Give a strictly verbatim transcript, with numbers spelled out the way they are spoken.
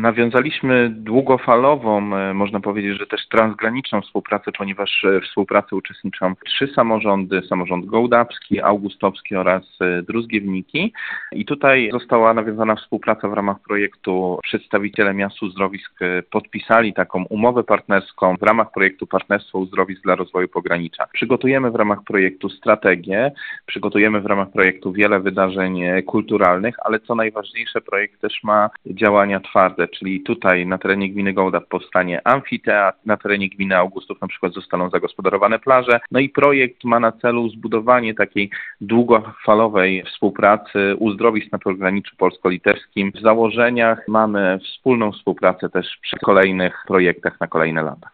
Nawiązaliśmy długofalową, e, można powiedzieć, że też transgraniczną współpracę, ponieważ e, w współpracy uczestniczą trzy samorządy, samorząd gołdapski, augustowski oraz e, druzgiewniki. I tutaj została nawiązana współpraca w ramach projektu. Przedstawiciele miast uzdrowisk e, podpisali taką umowę partnerską w ramach projektu Partnerstwo Uzdrowisk dla Rozwoju Pogranicza. Przygotujemy w ramach projektu strategię, przygotujemy w ramach projektu wiele wydarzeń e, kulturalnych, ale co najważniejsze, projekt też ma działania twarde, czyli tutaj na terenie gminy Gołdap powstanie amfiteatr, na terenie gminy Augustów na przykład zostaną zagospodarowane plaże. No i projekt ma na celu zbudowanie takiej długofalowej współpracy uzdrowisk na pograniczu polsko-litewskim. W założeniach mamy wspólną współpracę też przy kolejnych projektach na kolejne lata.